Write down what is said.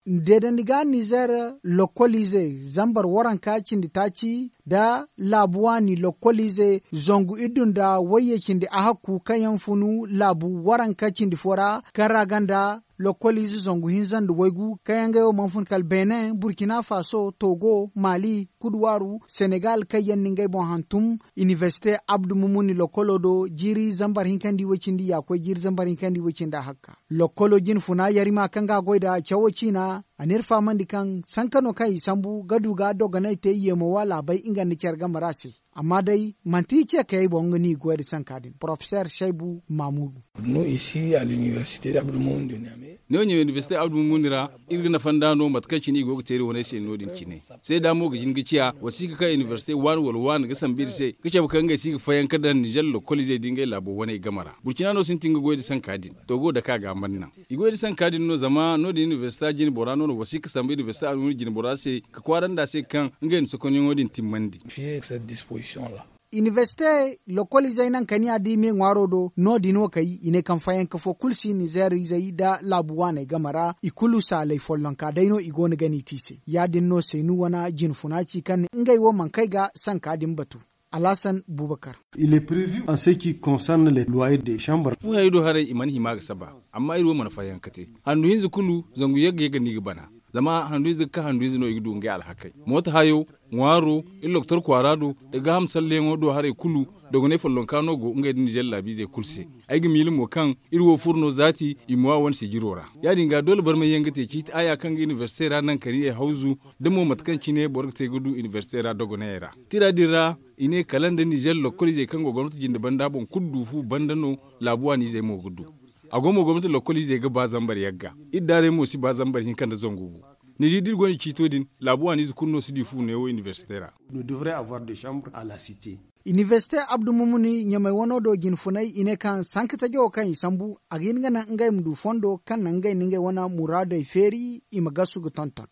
Dedan diga Niger lokolize zambar waranka cindi taci da labuwani lokolize zongu idun da waye cindi ahaku kayan funu labu waranka cindi fora karaganda lokolize zongu hinzan da waigu kayan gayo manfun kal Benin, Burkina Faso, Togo, Mali, Kudwaru, Senegal kayan ningai bon hantum Université Abdou Mumuni lokolodo jiri zambar hinkandi wacindi akwai jiri zambar hinkandi wacinda haka. Lokolo jin funa yarima kanga goida chawocina anir famandi kan sankano kai sambu gaduga doganai te yemo wala bai inga ni cerga marasi. Amma dai manti ce kai bongani goida sankadin. Professeur Shaibu Mamoudou. Nous ici à l'université d'Abdou Moumouni de Niamey. Ne wani université Abdou Moumouni ra irgina fandano matkaci ni go tere wona se nodin cine. Sai da mo gijin giciya wasika ka université wan wal wan ga sambir se kace bukan ga sika fayan kadan Niger lokoli zai dinga labo wona gamara. Burkina no sin tinga goida sankadin. Togo da ka ga manna. Igoida sankadin no zama no da université jin borano no wasika sambi université Abdou Moumouni jin borase ka kwaran da sai kan ngai sokonin wodin timmandi. Fier cette disposition là. Université localisé nan kani adi me ngwaro do no dino kai ine kan fayan kafo kulsi Niger zai da labuwa gamara ikulu sa lai follon ka daino igoni gani tise ya dinno senu wana jin funaci kan ngai wo man kai ga san kadin batu. Alassane Boubacar. Il est prévu en ce qui concerne les loyers des chambres. Fu haydo hare iman himaga saba amma iro man fayan kate andu hinzu kulu zangu yega ni bana zama handu ka handu no igdu ngai alhakai mota hayo ngwaro iloktor kwarado daga hamsal lengo do hare kulu dogo ne follon kano go ngai Niger labi zai kulse aigi milimo kan irwo furno zati imwa wan sigirora ya dinga dole bar mai yangate ki aya kan university ra nan kari e hauzu demo matkan kine borgte gudu university ra dogo neera tira dira ine kalanda Niger lokoli zai kan go gwamnati jinde banda bon kuddu fu bandano labuwa ni zai mo gudu agomo gwamnati lokoli zai ga bazambar yagga iddare mo si bazambar hin kan da zongugu ni jidir goni kitodin labuwa ni kunno sidi fu ne o universitaire. Nous devrions avoir des chambres à la cité. Université Abdou Mumuni nyamai wono do gin funai ine kan sankata jo kan isambu agin ngana ngai mdu fondo kan ngai ningai wana murado feri imagasu gutonton.